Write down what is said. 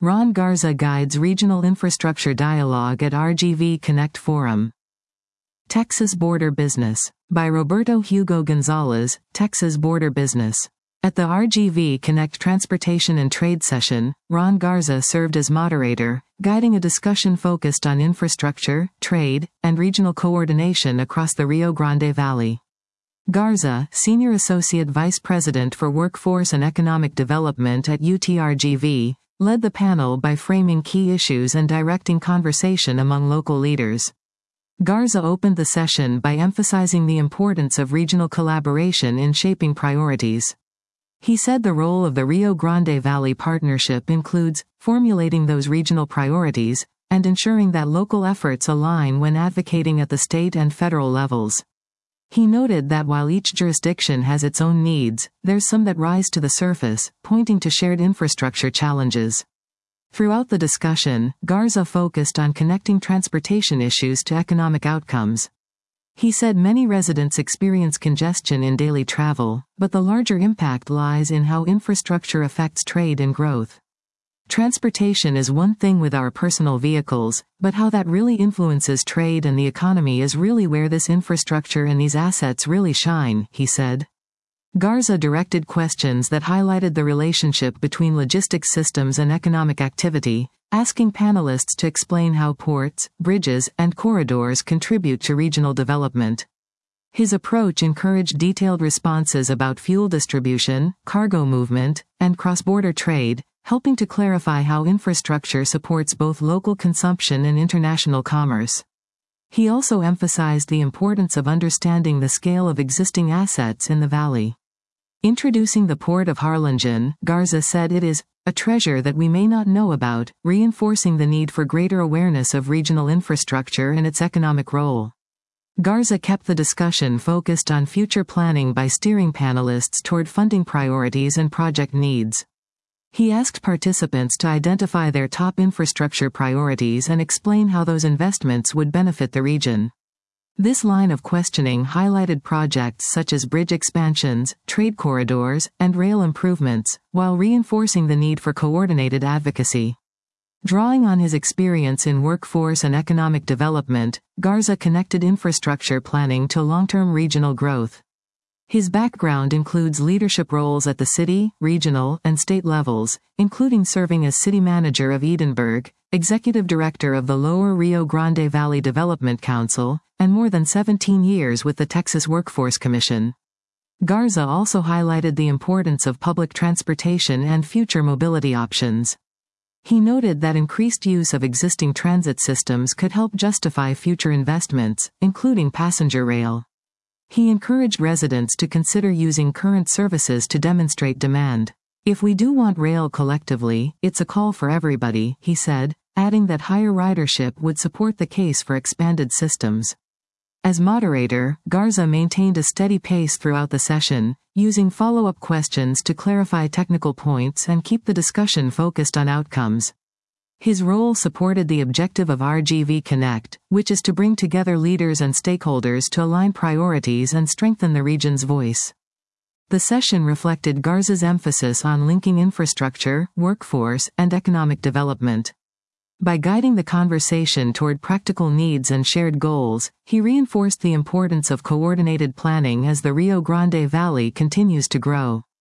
Ron Garza guides regional infrastructure dialogue at RGV Connect Forum. Texas Border Business. By Roberto Hugo Gonzalez, Texas Border Business. At the RGV Connect Transportation and Trade session, Ron Garza served as moderator, guiding a discussion focused on infrastructure, trade, and regional coordination across the Rio Grande Valley. Garza, Senior Associate Vice President for Workforce and Economic Development at UTRGV, led the panel by framing key issues and directing conversation among local leaders. Garza opened the session by emphasizing the importance of regional collaboration in shaping priorities. He said the role of the Rio Grande Valley Partnership includes formulating those regional priorities and ensuring that local efforts align when advocating at the state and federal levels. He noted that while each jurisdiction has its own needs, there's some that rise to the surface, pointing to shared infrastructure challenges. Throughout the discussion, Garza focused on connecting transportation issues to economic outcomes. He said many residents experience congestion in daily travel, but the larger impact lies in how infrastructure affects trade and growth. Transportation is one thing with our personal vehicles, but how that really influences trade and the economy is really where this infrastructure and these assets really shine, he said. Garza directed questions that highlighted the relationship between logistics systems and economic activity, asking panelists to explain how ports, bridges, and corridors contribute to regional development. His approach encouraged detailed responses about fuel distribution, cargo movement, and cross-border trade, helping to clarify how infrastructure supports both local consumption and international commerce. He also emphasized the importance of understanding the scale of existing assets in the valley. Introducing the Port of Harlingen, Garza said it is a treasure that we may not know about, reinforcing the need for greater awareness of regional infrastructure and its economic role. Garza kept the discussion focused on future planning by steering panelists toward funding priorities and project needs. He asked participants to identify their top infrastructure priorities and explain how those investments would benefit the region. This line of questioning highlighted projects such as bridge expansions, trade corridors, and rail improvements, while reinforcing the need for coordinated advocacy. Drawing on his experience in workforce and economic development, Garza connected infrastructure planning to long-term regional growth. His background includes leadership roles at the city, regional, and state levels, including serving as city manager of Edinburg, executive director of the Lower Rio Grande Valley Development Council, and more than 17 years with the Texas Workforce Commission. Garza also highlighted the importance of public transportation and future mobility options. He noted that increased use of existing transit systems could help justify future investments, including passenger rail. He encouraged residents to consider using current services to demonstrate demand. If we do want rail collectively, it's a call for everybody, he said, adding that higher ridership would support the case for expanded systems. As moderator, Garza maintained a steady pace throughout the session, using follow-up questions to clarify technical points and keep the discussion focused on outcomes. His role supported the objective of RGV Connect, which is to bring together leaders and stakeholders to align priorities and strengthen the region's voice. The session reflected Garza's emphasis on linking infrastructure, workforce, and economic development. By guiding the conversation toward practical needs and shared goals, he reinforced the importance of coordinated planning as the Rio Grande Valley continues to grow.